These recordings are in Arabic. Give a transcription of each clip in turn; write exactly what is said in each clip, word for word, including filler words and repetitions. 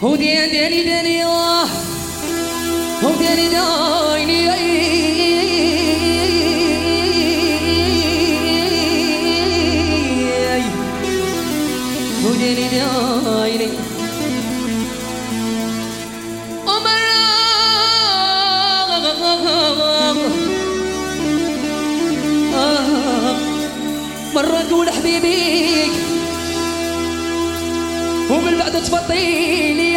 ودي داني داني وداني داني وداني داني مرة نقول حبيبيك ومن بعد تفضيني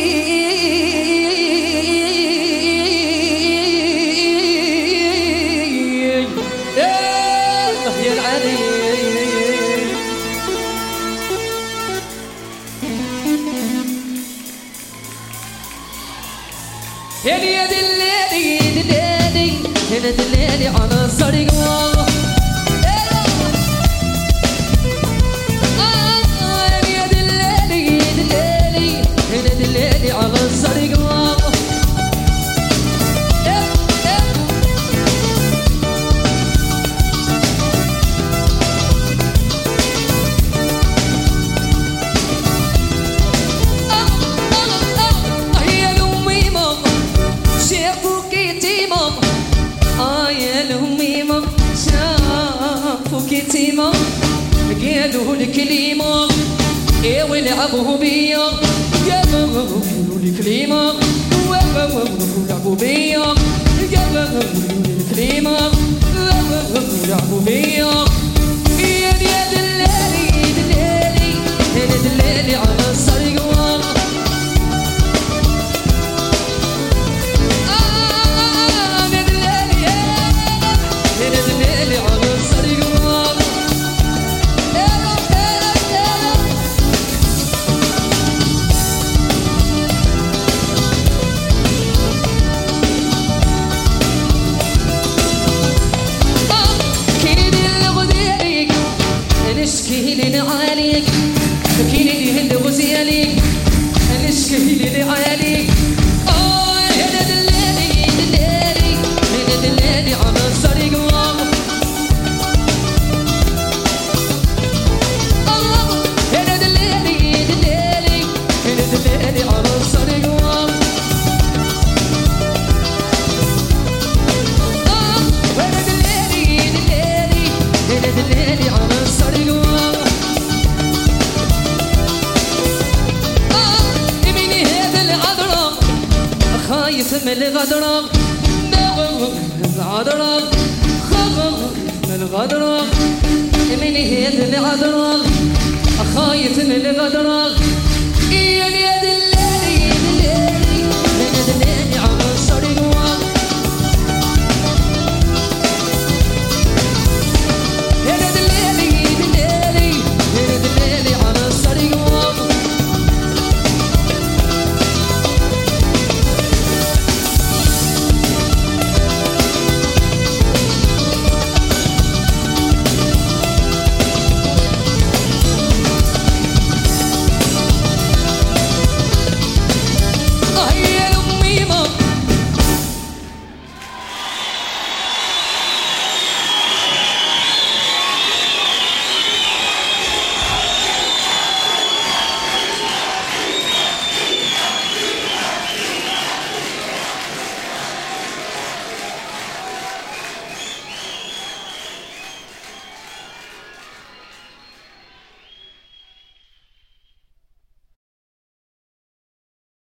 يا العالي يا يا دلالي دلالي يا دلالي على الصريق على الصريق يا الأميمة شافوك يتيمة آه يا الأميمة شافوك يتيمة قالوا الكلمة إيه ولعبوا بيا قالوا الكلمة ولعبوا بيا قالوا الكلمة ولعبوا بيا يا دلالي دلالي يا دلالي على الصريق عليك كيلي هند غزياليك نشكي عليك اه يا دلالي دلالي يا دلالي على الصريق اه يا دلالي دلالي يا دلالي على الصريق اه يا دلالي دلالي يا دلالي على الصريق خايف من الغدرة الغدرة خايف من الغدرة من هذا العذرة خايف من الغدرة